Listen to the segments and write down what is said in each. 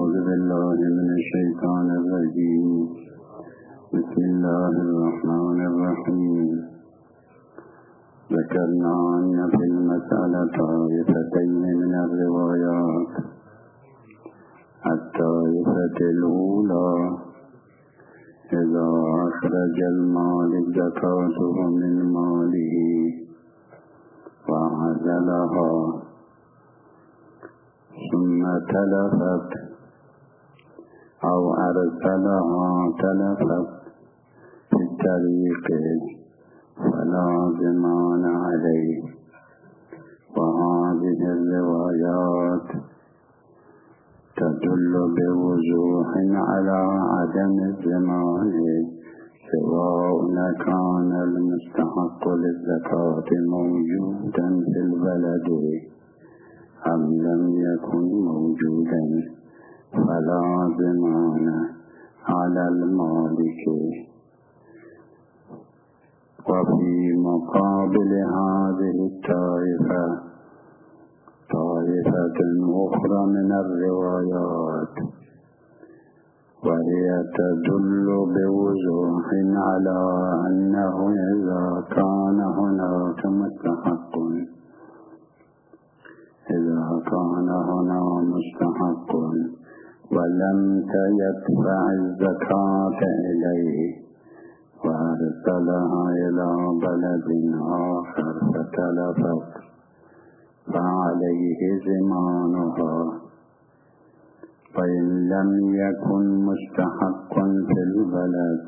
أعوذ بالله من الشيطان الرجيم. بسم الله الرحمن الرحيم. ذكرنا أن في المسألة طائفتين من الروايات. الطائفة الأولى إذا أخرج المالك زكاته من ماله وعزلها ثم تلفت أو أرسلها تلفت في الطريق فلا ضمان عليه. وهذه الروايات تدل بوضوح على عدم الضمان سواء كان المستحق للزكاة موجودا في البلد أم لم يكن موجودا، فلا ضمان على المالك. وفي مقابل هذه الطائفة طائفة أخرى من الروايات، وهي تدل بوضوح على أنه إذا كان هناك مستحق ولم يدفع الزكاة إليه وأرسلها إلى بلد آخر فتلفت فعليه ضمانها. فإن لم يكن مستحق في البلد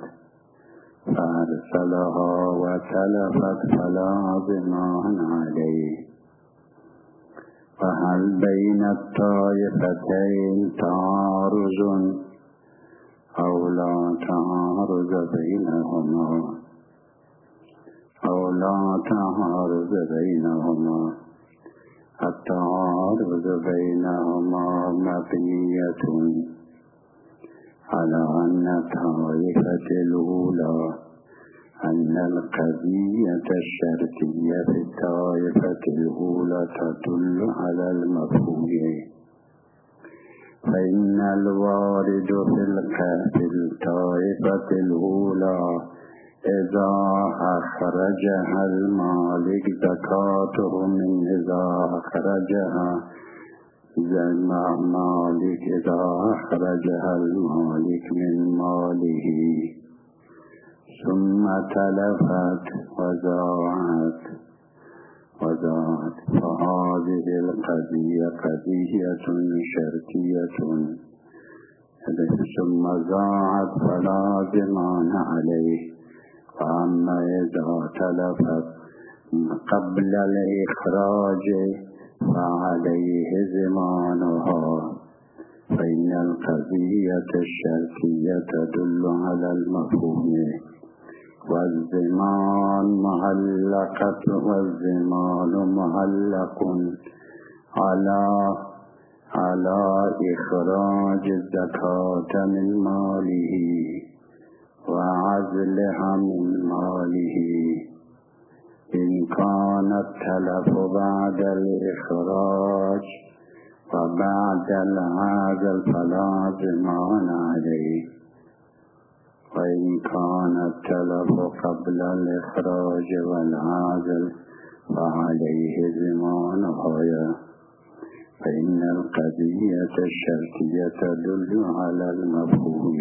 فأرسلها وتلفت فلا ضمان عليه. فهل بين الطائفتين تعارض أو لا تعارض بينهما؟ التعارض بينهما مبنية على أن الطائفة الأولى أن القضية الشرطية في الطائفة الأولى تدل على المفهوم. فإن الوارد في الطائفة الأولى إذا أخرجها المالك زكاته من إذا أخرجها المالك من ماله ثم تلفت وزاعت فهذه القضية قضية شرطية. ثم زاعت فلا ضمان عليه. وأما إذا تلفت قبل الإخراج فعليه ضمانها. فإن القضية الشرطية تدل على المفهوم، والضمان معلق على إخراج الزكاة من ماله وعزلها من ماله. إن كان التلف بعد الإخراج وبعد العزل فلا ضمان عليه. وإن كان التلف قبل الإخراج والعزل فعليه ضمانها. فإن القضية الشرطية تدل على المفهوم.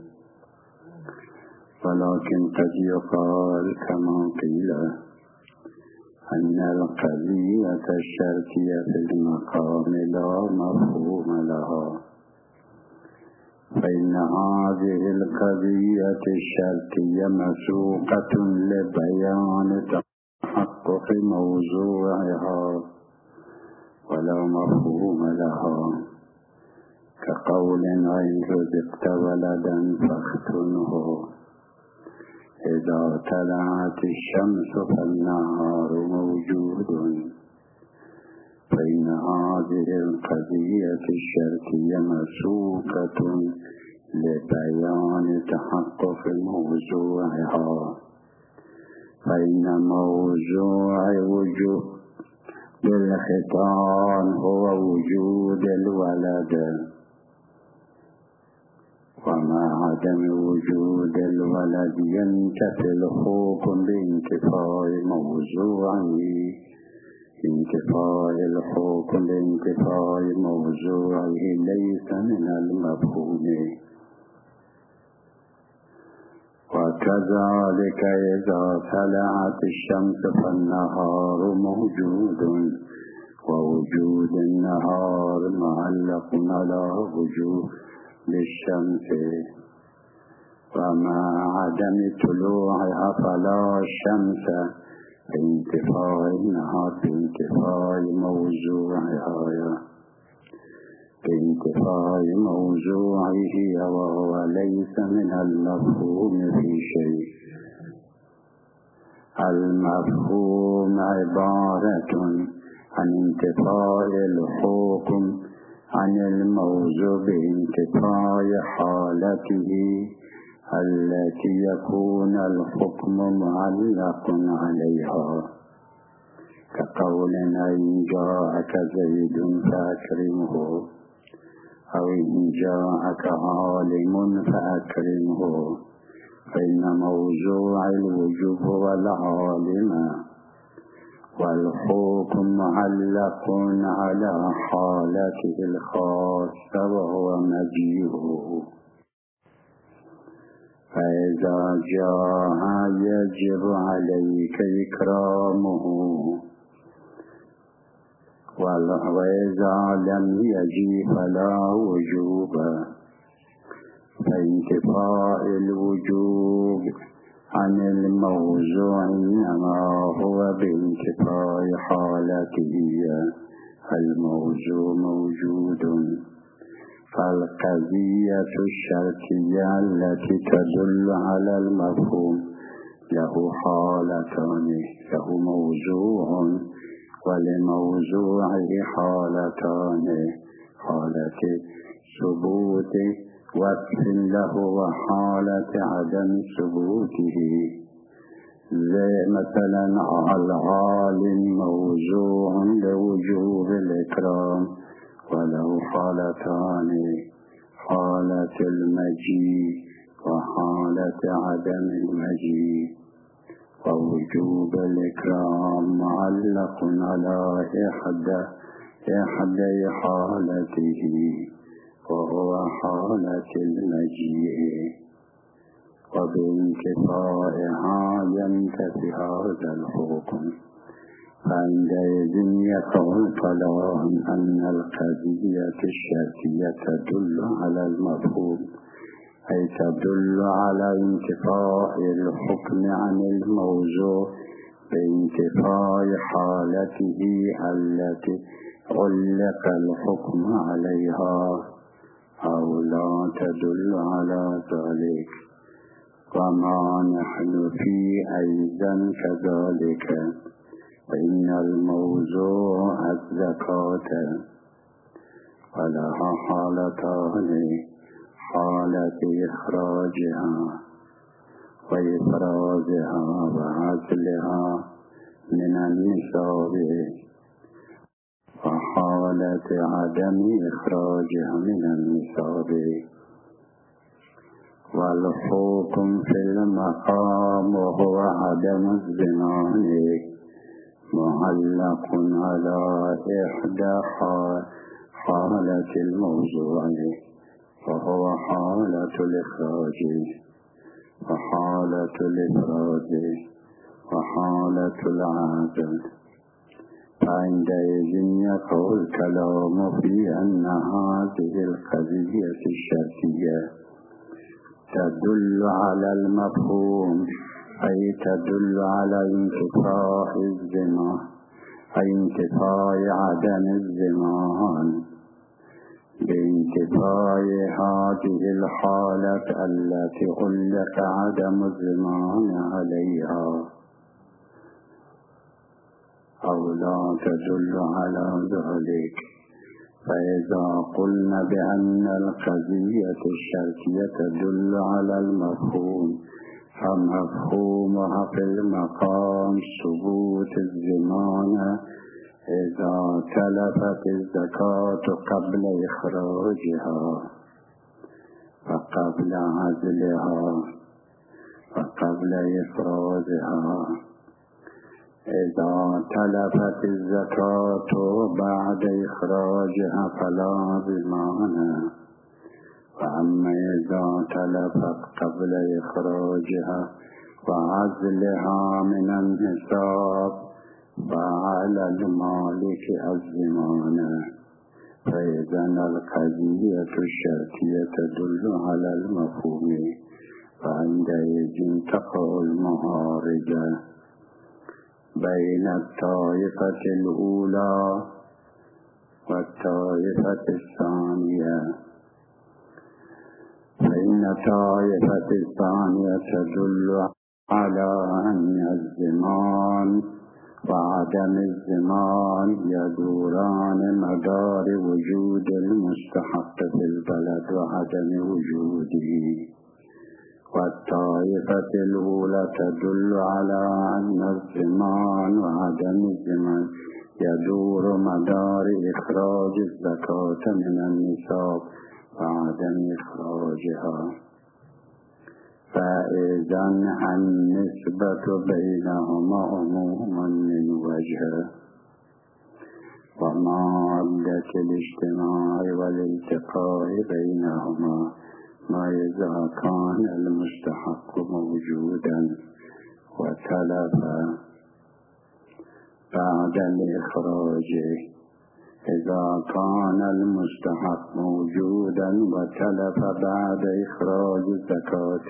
ولكن قد يقال كما قيل أن القضية الشرطية في المقام لا مفهوم لها. فإن هذه القضية الشرطية مسوقة لبيان تحقق موضوعها ولا مفهوم لها، كقول إن رزقت ولدا فاختنه إذا طلعت الشمس فالنهار موجود. فإن هذه القضية الشرطية مسوقة لبيان تحقق موضوعها. فإن موضوع وجود بالختان هو وجود الولد، عدم وجود الولد ينتفي الحكم بانتفاء موضوعه انتفاء الحكم بانتفاء موضوعه ليس من المفهوم. وكذلك إذا طلعت الشمس فالنهار موجود ووجود النهار معلق على وجود الشمس، ومع عدم طلوعها فلا شمس بانتفاء النهار بانتفاء موضوعها بانتفاء موضوعه، وهو ليس من المفهوم في شيء. المفهوم عبارة عن انتفاء الحكم عن الموضوع بانتفاء حالته التي يكون الحكم معلق عليها، كقولنا إن جاءك زيد فأكرمه، أو إن جاءك عالم فأكرمه، فإن موضوع الوجوب هو العالم، والحكم معلق على حالته الخاصة وهو مجيئه. فإذا جاء يجب عليك إكرامه، وإذا لم يجي فلا وجوب. فانتفاء الوجوب عن الموضوع إنما هو بانتفاء حالته الموضوع موجود. فالقضية الشرطية التي تدل على المفهوم له حالتان، له موضوع ولموضوعه حالتان، حالة ثبوت وصف له وحالة عدم ثبوته. زي مثلا العالم موضوع لوجوب الإكرام وله حالتان، حالة المجيء وحالة عدم المجيء. ووجوب الإكرام معلق على إحدى حالته وهو حالة المجيء، وبانتفائها ينتفي هذا الحكم. فعندئذ يقع الكلام أن القضية الشرطية تدل على المفهوم، أي تدل على انتفاء الحكم عن الموضوع بانتفاء حالته التي علق الحكم عليها، أو لا تدل على ذلك. وما نحن فيه أيضا كذلك، فإن الموضوع الزكاة ولها حالتان، حالة إخراجها وإفرازها وعزلها من النصاب، وحالة عدم إخراجها من النصاب. والحكم في المقام وهو عدم الزمان معلق على إحدى حالة الموضوع، وهو حالة الإخراج وحالة الإفراز وحالة العزل. فعندئذ يقع الكلام في أن هذه القضية الشرطية تدل على المفهوم، أي تدل على انتفاء الزمان، أي انتفاء عدم الزمان بانتفاء هذه الحالة التي علق عدم الزمان عليها، أو لا تدل على ذلك. فإذا قلنا بأن القضية الشرطية تدل على المفهوم، فمفهومها في المقام ثبوت الزمان إذا تلفت الزكاة قبل إخراجها، وقبل عزلها وقبل إفرازها. إذا تلفت الزكاة بعد إخراجها فلا ضمان، وأما إذا تلفت قبل إخراجها وعزلها من النصاب فعلى المالك الضمان. فإذا القضية الشرطية تدل على المفهوم، فعندئذ تقع المعارضة بين الطائفة الأولى والطائفة الثانية. فإن الطائفة الثانية تدل على أن الزمان وعدم الزمان يدوران مدار وجود المستحق في البلد وعدم وجوده، والطائفة الأولى تدل على أن الزمان وعدم الزمان يدور مدار إخراج الزكاة من النصاب وعدم إخراجها. فإذا النسبة بينهما عموما من وجه، ومادة الاجتماع والالتقاء بينهما ما إذا كان المستحق موجودا وتلف بعد الإخراج. إذا كان المستحق موجودا وتلف بعد إخراج الزكاة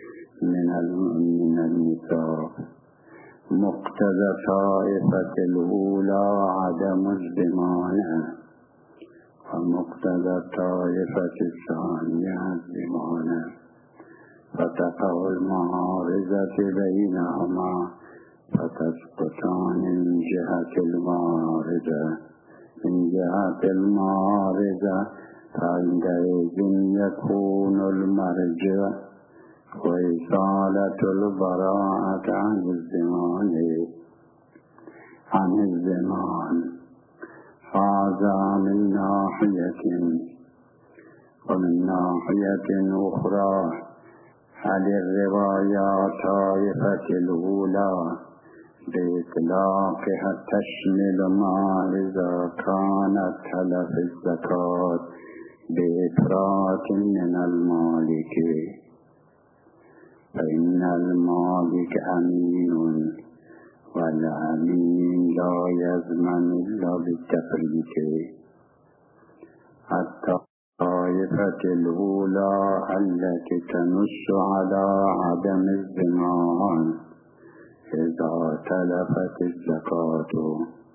من النصاب، مقتضى الطائفة الأولى عدم الضمان، ومقتضى الطائفة الثانية الضمان، فتقع المعارضة بينهما فتسقطان من جهة المعارضة. من جهة المعارضة فعندئذ يكون المرجع وإزالة البراءة عن الزمان. هذا من ناحية. ومن ناحية أخرى هل الروايات الطائفة الأولى بإطلاقها تشمل ما إذا كانت تلف الزكاة بإفراط من المالك، فإن المالك أمين، والأمين لا يضمن إلا بالتفريط. الطائفة الأولى التي تنص على عدم الضمان إذا تلفت الزكاة،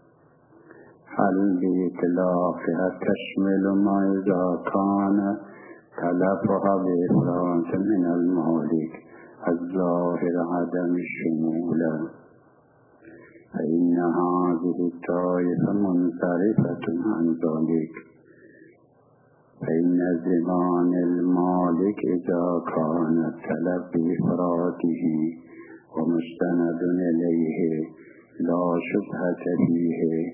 هل بإطلاقها تشمل ما إذا كان تلفها بإفراط من المالك الظاهر عدم الشمول؟ فإن هذه الطائفة منصرفة عن ذلك. فإن زمان المالك إذا كان التلف بإفراطه ومستند إليه لا شبهة فيه.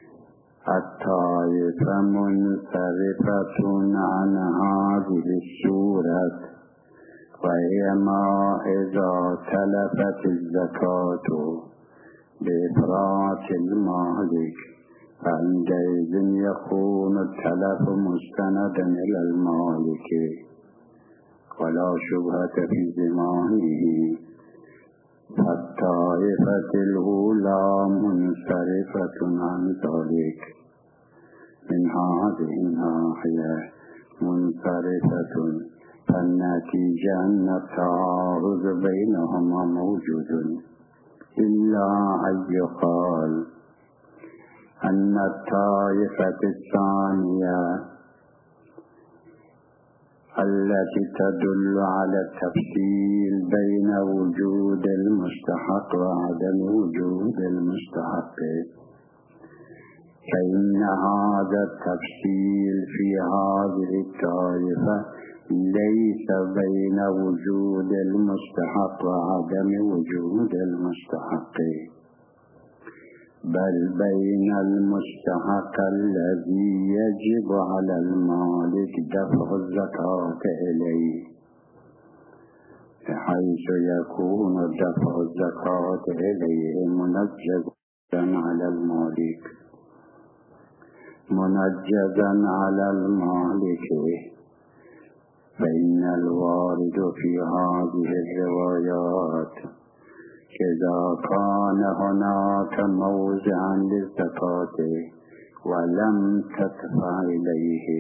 الطائفة منصرفة عن هذه الصورة، وهي ما إذا تلفت الزكاة بإفراط المالك فعندئذ يكون التلف مستندا إلى المالك ولا شبهة في زمانه. فالطائفة الأولى منصرفة عن ذلك من هذه الناحية منصرفة. فالنتيجة أن التعارض بينهما موجود، إلا أن يقال أن الطائفة الثانية التي تدل على التفصيل بين وجود المستحق وعدم وجود المستحق، فإن هذا التفصيل في هذه الطائفة ليس بين وجود المستحق وعدم وجود المستحق، بل بين المستحق الذي يجب على المالك دفع الزكاة إليه، حيث يكون دفع الزكاة إليه منجزا على المالك، فإن الوارد في هذه الروايات إذا كان هناك موضعا للزكاة ولم تدفع إليه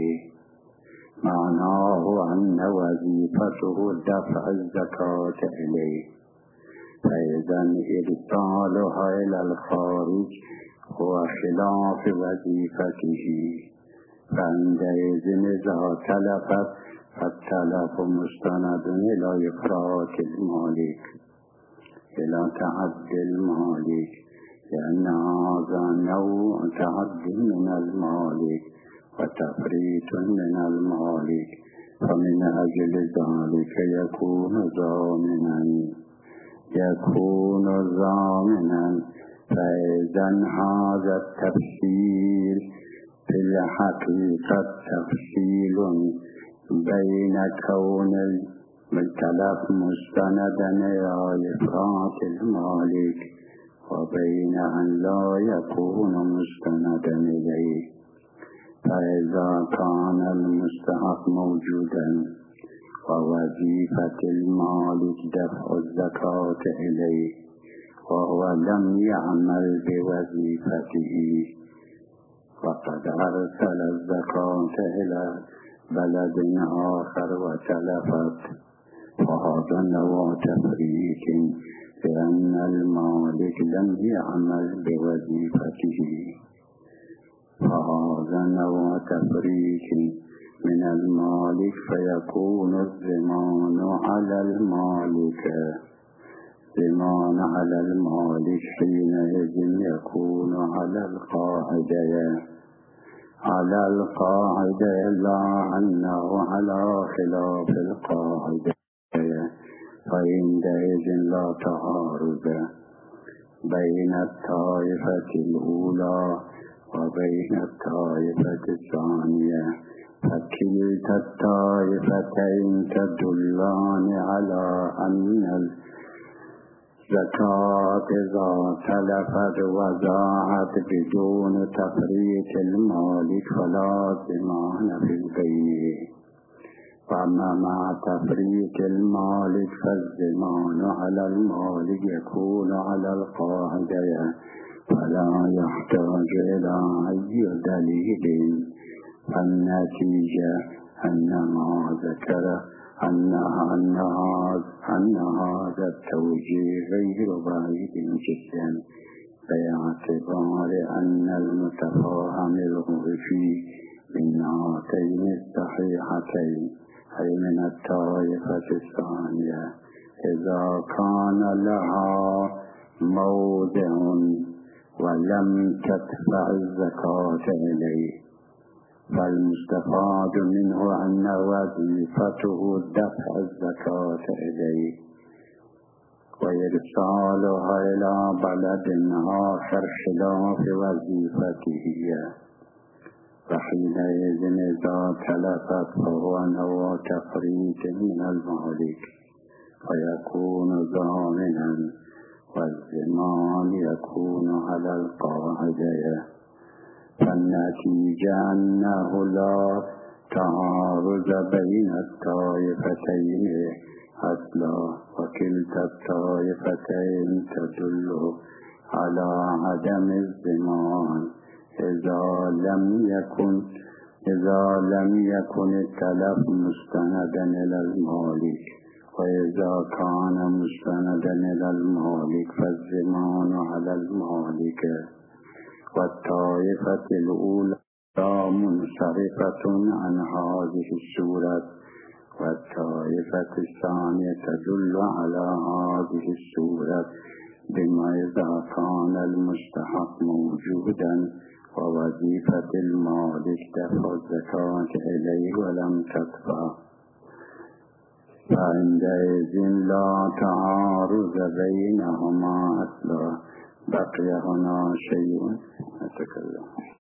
معناه أن وظيفته دفع الزكاة إليه، فإذا إرسالها إلى الخارج هو خلاف وظيفته، فعندئذ إذا تلفت فالتلف مستند إلى إفراط المالك، إلى تعدي المالك، لأن هذا نوع تعدي من المالك وتفريط من المالك، فمن أجل ذلك يكون ضامنا. فإذا هذا التفصيل في الحقيقة تفصيل بين كون التلف مستندا إلى إفراط المالك وبين أن لا يكون مستندا إليه. فإذا كان المستحق موجودا ووظيفة المالك دفع الزكاة إليه وهو لم يعمل بوظيفته وقد أرسل الزكاة إلى بلد آخر وتلفت، فهذا نوع تفريط، لأن المالك لم يعمل بوظيفته، فهذا نوع تفريط من المالك، فيكون الضمان على المالك. ضمان على المالك حينئذ يكون على القاعدة لا أنه على خلاف القاعدة، فعندئذ لا تعارض بين الطائفة الأولى وبين الطائفة الثانية، فكلتا الطائفتين تدلان على أن الزكاة إذا تلفت وضاعت بدون تفريط المالك فلا ضمان في البيع، وأما مع تفريط المالك فالضمان على المالك يكون على القاعدة، فلا يحتاج إلى أي دليل. النتيجة أن ما ذكر أن هذا التوجيه غير بعيد جدا، باعتبار أن المتفاهم الغرفي من هاتين الصحيحتين أي من الطائفة الثانية إذا كان لها موضع ولم تدفع الزكاة إليه، فالمستفاد منه أن وظيفته دفع الزكاة إليه وإرسالها إلى بلد آخر خلاف وظيفته، فحينئذ إذا تلفت فهو نوع تفريط من المالك فيكون ضامنا، والضمان يكون على القاعدة. فالنتيجة أنه لا تعارض بين الطائفتين أصلا، وكلتا الطائفتين تدل على عدم الضمان إذا لم يكن التلف مستندا إلى المالك، وإذا كان مستندا إلى المالك فالضمان على المالك. والطائفة الأولى منصرفة عن هذه الصورة، والطائفة الثانية تدل على هذه الصورة بما إذا كان المستحق موجودا ووظيفة المالك دفع الزكاة إليه ولم تدفع، فعندئذ لا تعارض بينهما أصلا، بقیه هنا شیء نتکلم.